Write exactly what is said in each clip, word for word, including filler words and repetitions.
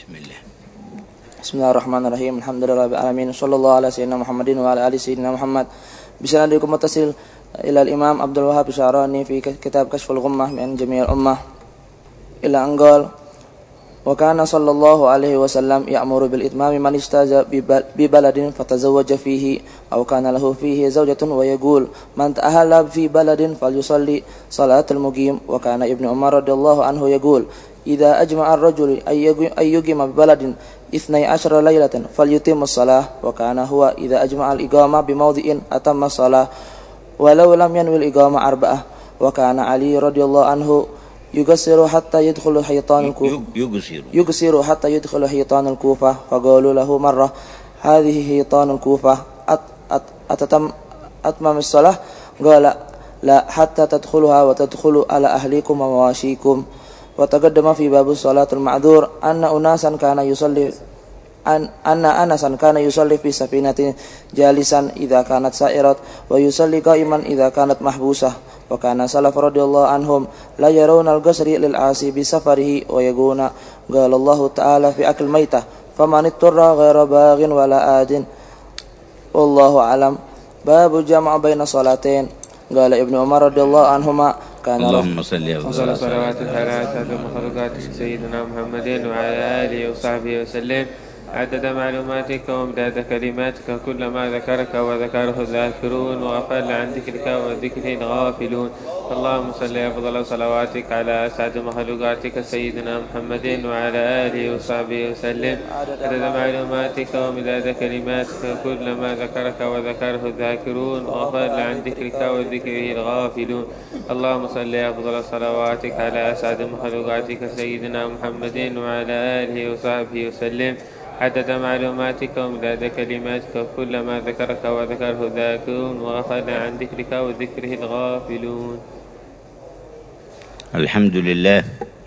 بسم الله. بسم الله الرحمن الرحيم. الحمد لله رب العالمين. صلى الله على سيدنا محمد وعلى آل سيدنا محمد. بسندكم متصل إلى الإمام عبد الوهاب الشعراني في كتاب كشف الغمة من جميع الأمة إلى أن قال: وكان صلى الله عليه وسلم يأمر بالإتمام من اجتاز ببلد فتزوج فيه أو كان له فيه زوجة، ويقول: من تأهل في بلد فليصلي صلاة المقيم. وكان ابن عمر رضي الله عنه يقول: إذا أجمع الرجل أن يقيم ببلد اثني عشر ليلة فليتم الصلاة. وكان هو إذا أجمع الإقامة بموضع أتم الصلاة ولو لم ينوي الإقامة أربعة. وكان علي رضي الله عنه يقصر حتى يدخل حيطان الكوفة يقصر حتى يدخل حيطان الكوفة فقالوا له مرة: هذه حيطان الكوفة أتتم أتمم الصلاة؟ قال: لا، حتى تدخلها وتدخلوا على أهليكم ومواشيكم. وتقدم في باب الصلاة المعذور أن أناسا كان يصلي أن أن أنسا كان يصلي في سفينة جالسا إذا كانت سائرة، ويصلي قائما إذا كانت محبوسة. وكان سلف رضي الله عنهم لا يرون القصر للعاصي بسفره ويقولون: قال الله تعالى في أكل ميتة: فمن اضطر غير باغ ولا آد. والله أعلم. باب الجمع بين صلاتين. قال ابن عمر رضي الله عنهما: كان اللهم صل وسلم صلوات على أسعد المخلوقات سيدنا محمد وعلى آله وصحبه وسلم عدد معلوماتك وامداد كلماتك، كلما ذكرك وذكره الذاكرون وغفل عن ذكرك وذكره الغافلون. اللهم صل أفضل صلواتك على أسعد مخلوقاتك سيدنا محمد وعلى آله وصحبه وسلم عدد معلوماتك وامداد كلماتك، كلما ذكرك وذكره الذاكرون وغفل عن ذكرك وذكره الغافلون. اللهم صل أفضل صلواتك على أسعد مخلوقاتك سيدنا محمد وعلى آله وصحبه وسلم عدد معلوماتك وامداد كلماتك، كلما ذكرك وذكره الذاكرون وغفل عن ذكرك وذكره الغافلون. الحمد لله،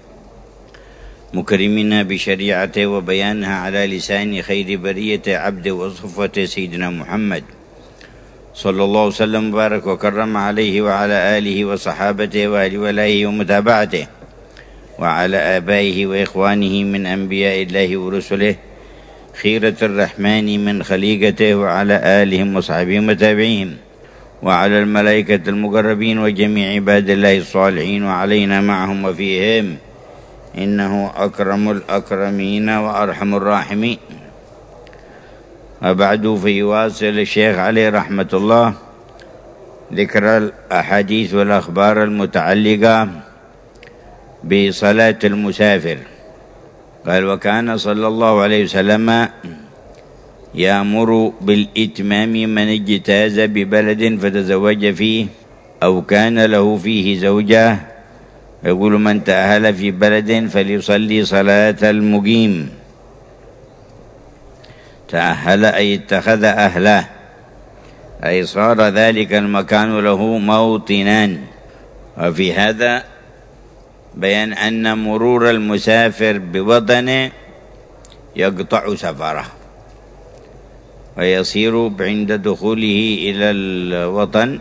مكرمنا بشريعته وبيانها على لسان خير برية عبده وصفوته سيدنا محمد صلى الله وسلم وبارك وكرم عليه وعلى آله وصحابته وآل ولائه ومتابعته وعلى آبائه وإخوانه من أنبياء الله ورسله خيرة الرحمن من خليقته وعلى آلهم وصحبهم وتابعيهم وعلى الملائكة المقربين وجميع عباد الله الصالحين وعلينا معهم وفيهم، إنه أكرم الأكرمين وأرحم الراحمين. وبعد، فيواصل الشيخ عليه رحمة الله ذكر الأحاديث والأخبار المتعلقة بصلاة المسافر. قال: وكان صلى الله عليه وسلم يأمر بالإتمام من اجتاز ببلد فتزوج فيه أو كان له فيه زوجة، يقول: من تأهل في بلد فليصلي صلاة المقيم. تأهل أي اتخذ أهله، أي صار ذلك المكان له موطنان. وفي هذا بيان أن مرور المسافر بوطنه يقطع سفره ويصير عند دخوله إلى الوطن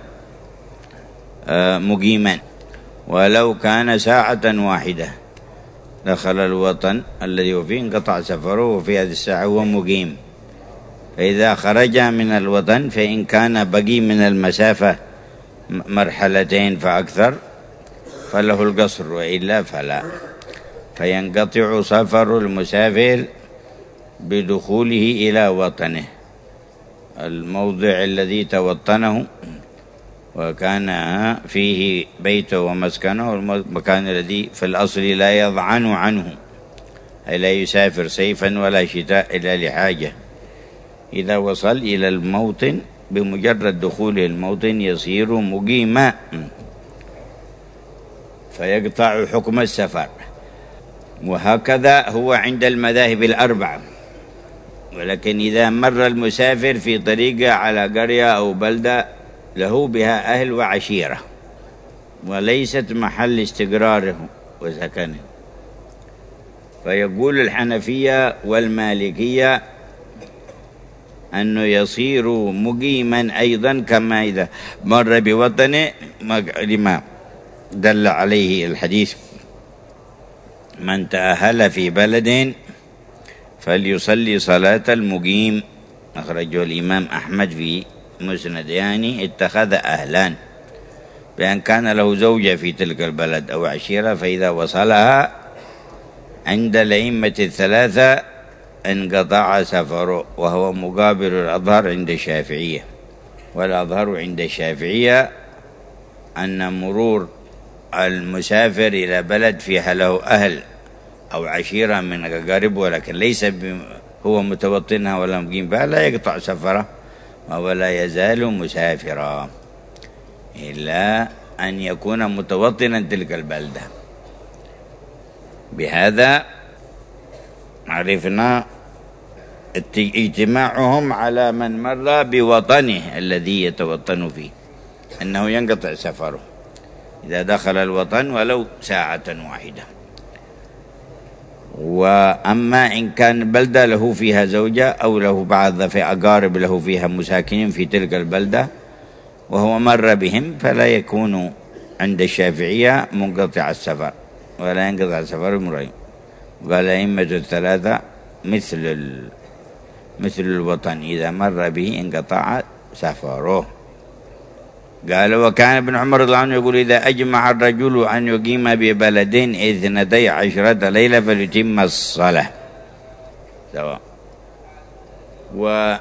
مقيما، ولو كان ساعة واحدة دخل الوطن الذي هو فيه انقطع سفره، وفي هذه الساعة هو مقيم. فإذا خرج من الوطن فإن كان بقي من المسافة مرحلتين فأكثر فله القصر، وإلا فلا. فينقطع سفر المسافر بدخوله إلى وطنه، الموضع الذي توطنه وكان فيه بيته ومسكنه، المكان الذي في الأصل لا يضعن عنه، أي لا يسافر صيفا ولا شتاء إلا لحاجة. إذا وصل إلى الموطن بمجرد دخوله الموطن يصير مقيما، فيقطع حكم السفر. وهكذا هو عند المذاهب الأربعة. ولكن إذا مر المسافر في طريقه على قرية أو بلدة له بها أهل وعشيرة وليست محل استقراره وسكنه، فيقول الحنفية والمالكية أنه يصير مقيما أيضا كما إذا مر بوطنه، لما دل عليه الحديث: من تأهل في بلد فليصلي صلاة المقيم. أخرجه الإمام أحمد في مسند. يعني اتخذ أهلان، بأن كان له زوجة في تلك البلد أو عشيرة، فإذا وصلها عند الأئمة الثلاثة انقطع سفره، وهو مقابل الأظهر عند الشافعية. والأظهر عند الشافعية أن مرور المسافر إلى بلد فيها له أهل أو عشيرة من أقارب، ولكن ليس هو متوطنها ولا مقيم بها، لا يقطع سفره ولا يزال مسافرا إلا أن يكون متوطنا تلك البلدة. بهذا عرفنا اجتماعهم على من مر بوطنه الذي يتوطن فيه أنه ينقطع سفره إذا دخل الوطن ولو ساعة واحدة. وأما إن كان بلدة له فيها زوجة أو له بعض في أقارب له فيها مساكنين في تلك البلدة وهو مر بهم، فلا يكون عند الشافعية منقطع السفر ولا ينقطع السفر مرين. قال أئمة الثلاثة مثل ال... مثل الوطن إذا مر به انقطع سفره. قال وكان ابن عمر رضي الله عنه يقول إذا أجمع الرجل أن يقيم ببلدين اثنتي عشرة ليلة فليتم الصلاة سواء. و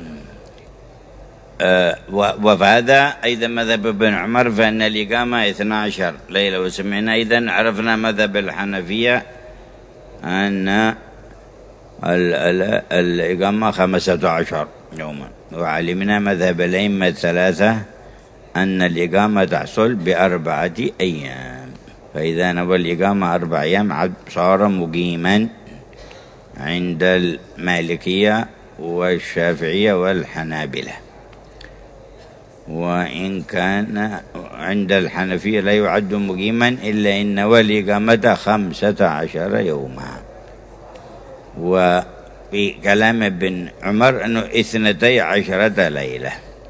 آه وفهذا أيضا مذهب ابن عمر، فإن الإقامة اثنا عشر ليلة. وسمعنا إذن عرفنا مذهب الحنفية أن ال ال الإقامة خمسة عشر يوما. وعلمنا مذهب الأئمة الثلاثة أن الإقامة تحصل بأربعة أيام، فإذا نوى الإقامة أربع أيام صار مقيما عند المالكية والشافعية والحنابلة. وإن كان عند الحنفية لا يعد مقيما إلا إن نوى الإقامة خمسة عشر يوما. وفي كلام ابن عمر أنه اثنتي عشرة ليلة.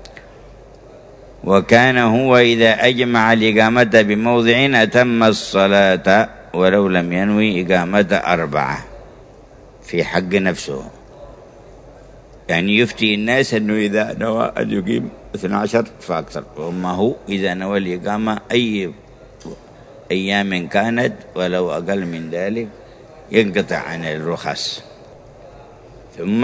وكان هو إذا أجمع الإقامة بموضع أتم الصلاة ولو لم ينوي إقامة أربعة في حق نفسه. يعني يفتي الناس أنه إذا نوى أن يقيم اثنا عشر فأكثر، وما هو إذا نوى الإقامة أي أيام كانت ولو أقل من ذلك ينقطع عن الرخص. ثم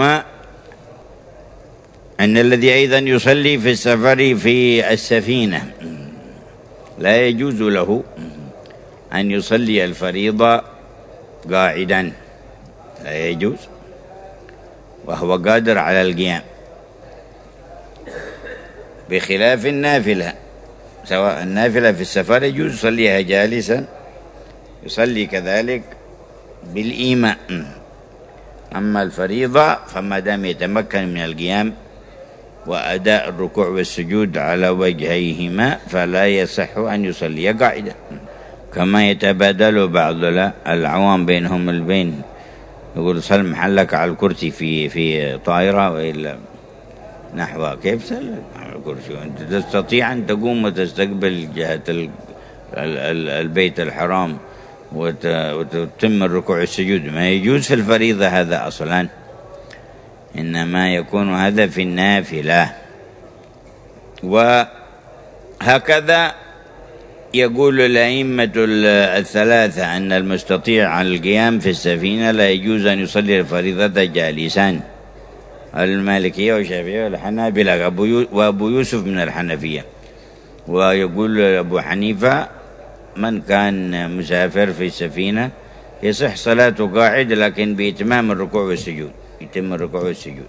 أن الذي أيضا يصلي في السفر في السفينة لا يجوز له أن يصلي الفريضة قاعدا، لا يجوز، وهو قادر على القيام، بخلاف النافلة. سواء النافلة في السفر يجوز يصليها جالسا، يصلي كذلك بالإيماء. أما الفريضة فما دام يتمكن من القيام وأداء الركوع والسجود على وجهيهما فلا يصح أن يصلي قاعدا، كما يتبادل بعض العوام بينهم البين، يقول صل محلك على الكرسي في في طائرة وإلا نحوها. كيف صل على الكرسي وأنت تستطيع أن تقوم وتستقبل جهة البيت الحرام وتتم الركوع والسجود؟ ما يجوز في الفريضة هذا أصلا، إنما يكون هذا في النافلة. وهكذا يقول الأئمة الثلاثة أن المستطيع على القيام في السفينة لا يجوز أن يصلي الفريضة جالسا، المالكية والشافعية والحنابلة وأبو يوسف من الحنفية. ويقول أبو حنيفة من كان مسافر في السفينة يصح صلاته قاعد لكن بإتمام الركوع والسجود، يتم الركوع والسجود.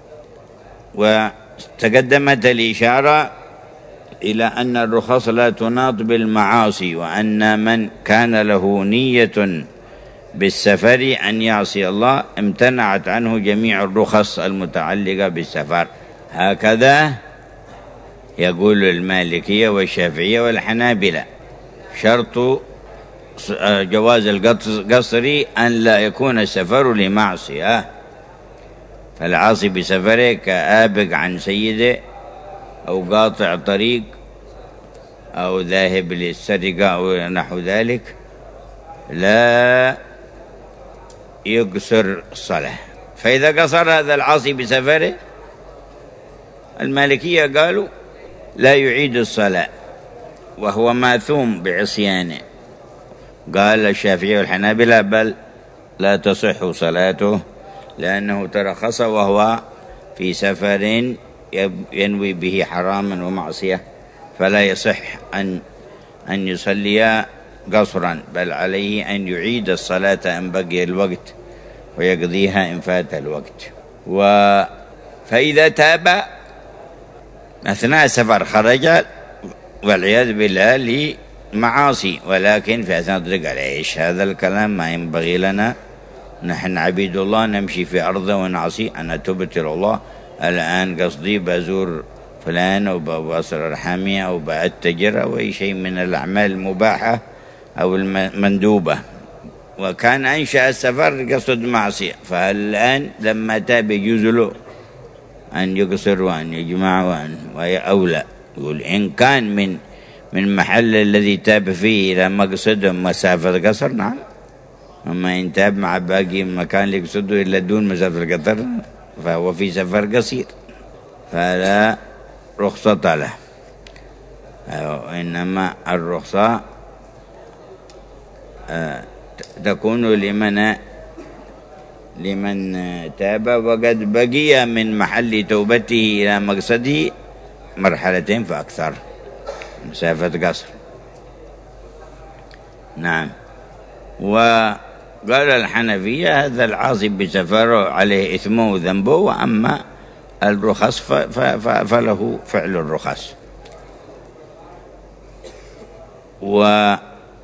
وتقدمت الإشارة إلى أن الرخص لا تناط بالمعاصي، وأن من كان له نية بالسفر أن يعصي الله امتنعت عنه جميع الرخص المتعلقة بالسفر. هكذا يقول المالكية والشافعية والحنابلة. شرط جواز القصر أن لا يكون السفر لمعصية، فالعاصي بسفره كآبق عن سيده أو قاطع طريق أو ذاهب للسرقة أو نحو ذلك لا يقصر الصلاة، فإذا قصر هذا العاصي بسفره المالكية قالوا لا يعيد الصلاة وهو ماثوم بعصيانه. قال الشافعي والحنابلة بل لا تصح صلاته لأنه ترخص وهو في سفر ينوي به حراما ومعصية، فلا يصح أن أن يصلي قصرا، بل عليه أن يعيد الصلاة إن بقي الوقت ويقضيها إن فات الوقت. و فإذا تاب أثناء السفر خرج والعياذ بالله لمعاصي، ولكن في أثناء الطريق العيش هذا الكلام ما ينبغي لنا، نحن عبيد الله نمشي في أرضه ونعصي. أنا تبت إلى الله الآن قصدي بزور فلان أو بواصل أرحامي أو بأتجر أو أي شيء من الأعمال المباحة أو المندوبة، وكان أنشأ السفر قصد معصية، فالآن لما تاب يجوز له أن يقصر وأن يجمع وأن وأولى. يقول إن كان من من محل الذي تاب فيه إلى مقصد مسافة قصر نعم، أما إن تاب مع باقي مكان اللي يقصده إلا دون مسافة القطر فهو في سفر قصير فلا رخصة له. إنما الرخصة تكون لمن لمن تاب وقد بقي من محل توبته إلى مقصده مرحلتين فأكثر مسافة قصر. نعم. وقال الحنفية هذا العاصي بسفره عليه إثمه وذنبه، وأما الرخص فله فعل الرخص. وكان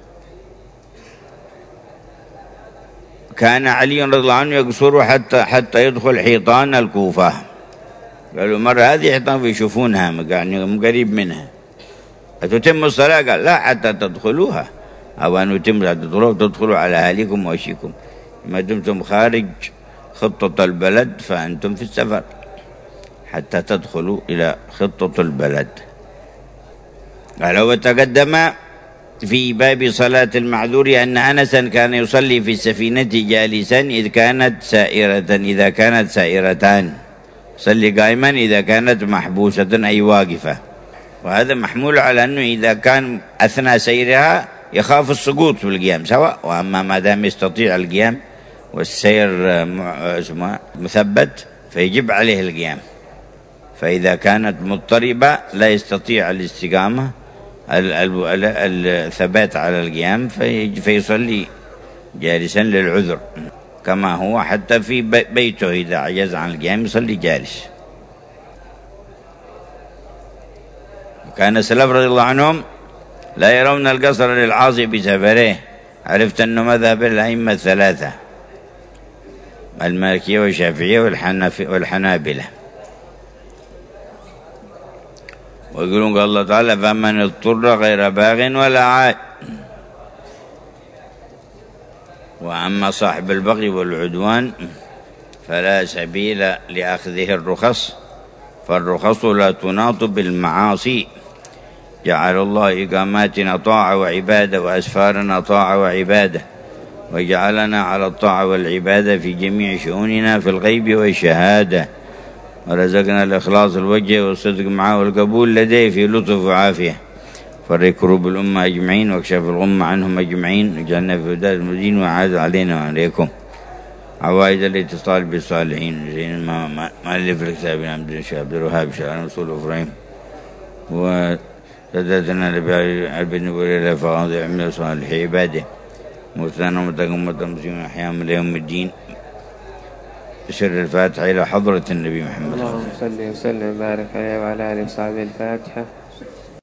علي رضي الله عنه يقصر حتى حتى يدخل حيطان الكوفة. قالوا مرة هذه حيطان يشوفونها يعني قريب منها، أتتم الصلاة؟ قال لا حتى تدخلوها، أو أن يتم تدخلوا تدخلوا على أهليكم وأشيكم، ما دمتم خارج خطة البلد فأنتم في السفر حتى تدخلوا إلى خطة البلد. قال وتقدم في باب صلاة المعذور أن أنسا كان يصلي في السفينة جالسا إذ كانت سائرة إذا كانت سائرتان، صلي قائما إذا كانت محبوسة أي واقفة. وهذا محمول على أنه إذا كان أثناء سيرها يخاف السقوط في القيام سواء، وأما ما دام يستطيع القيام والسير مثبت فيجب عليه القيام. فإذا كانت مضطربة لا يستطيع الاستقامة الثبات على القيام فيصلي جالسا للعذر، كما هو حتى في بيته إذا عجز عن القيام يصلي جالس. كان السلف رضي الله عنهم لا يرون القصر للعاصي بسفره. عرفت أنه مذهب الأئمة الثلاثة المالكية والشافعية والحنابلة، ويقولون قال الله تعالى فمن اضطر غير باغ ولا عاد. وأما صاحب البغي والعدوان فلا سبيل لأخذه الرخص، فالرخص لا تناط بالمعاصي. جعل الله إقاماتنا طاعة وعبادة وأسفارنا طاعة وعبادة، وجعلنا على الطاعة والعبادة في جميع شؤوننا في الغيب والشهادة، ورزقنا الإخلاص الوجه والصدق معه والقبول لديه في لطف وعافية. فرق كروب الأمة أجمعين واكشف الغمة عنهم أجمعين، وجعلنا في هداية المدين وعاد علينا وعليكم عوائد الاتصال بالصالحين. زين ما مؤلف الكتاب عبد الشيخ عبد الوهاب شعر رسول إبراهيم، وسددنا لبعض النبوة إلى فواضع من صالح عباده، موتانا ومتقم وتمسيم أحيام اليوم الدين. بشر الفاتحة إلى حضرة النبي محمد. اللهم صل وسلم وبارك عليه وعلى آله وصحبه. الفاتحة.